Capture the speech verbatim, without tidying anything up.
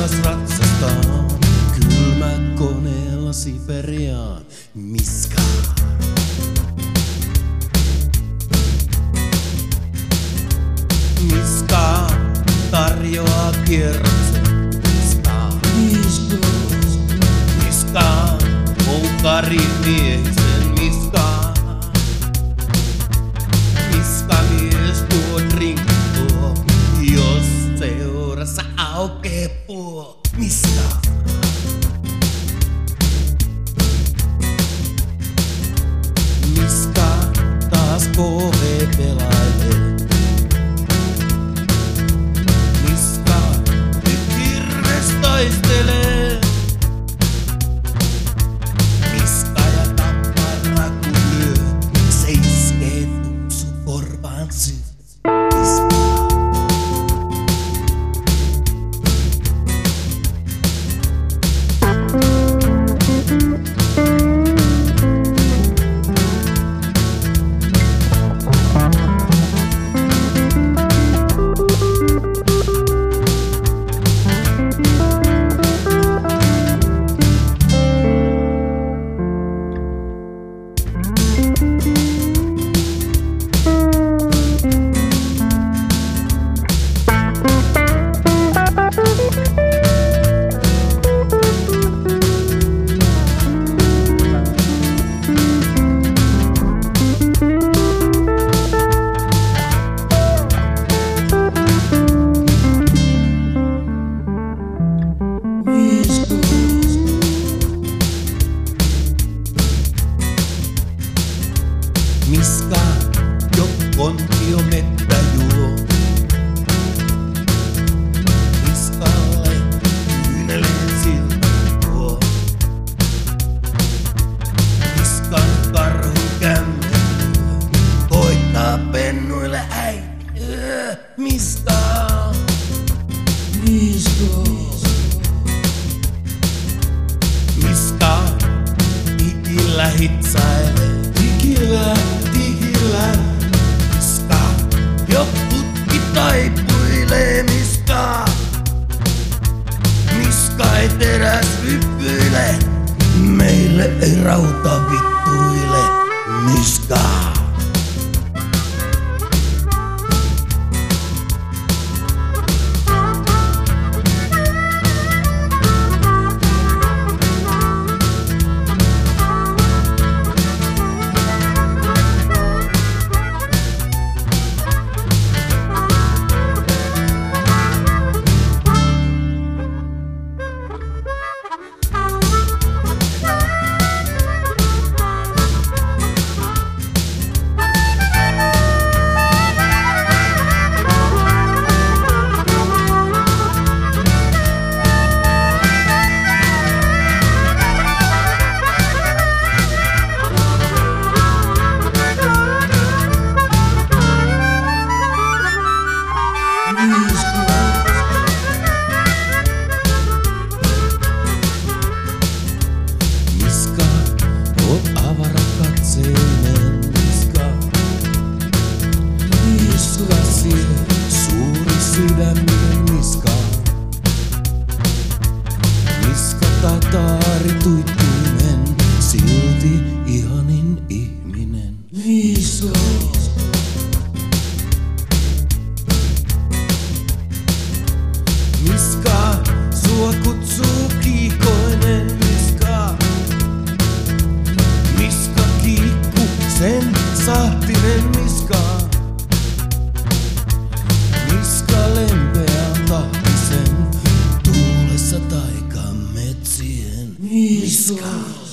taas ratsastaa kylmä koneella Siperiaan. Miska. Miska tarjoaa kierroksen. Miska. Miska moukarin miehisen. Miska. Miska mies tuo drinkki tuo, jos seurassa aukee puo. Miska. Miska taas K V pelailee. Miska nyt kirves taistelee. Miska ja tappara kun lyö, se iskee tupsu korvaan syö. Miska, jo kontio mettä juo. Miskalle kyyneleen silmän tuo. Miskan karhu kämmenlyö, koittaa pennuille äiti. Miska. Miska. Miska tikillä hitsailee. Tikillä, tikillä. Miska, jo putki taipuilee. Miska. Miska ei teräs hyppyile. Meille ei rauta vittuile. Miska. Miska, oot avarakatseinen. Miska. Miskasi suuri sydäminen. Miska. Miska tataari tuittuinen, silti ihanin ihminen. Miska. Miska, sua kutsuu kiikoinen. Miska. Miska kiikku, sen sahtinen. Miska. Miska lempeän tahtisen, tuulessa taikan metsien. Miska.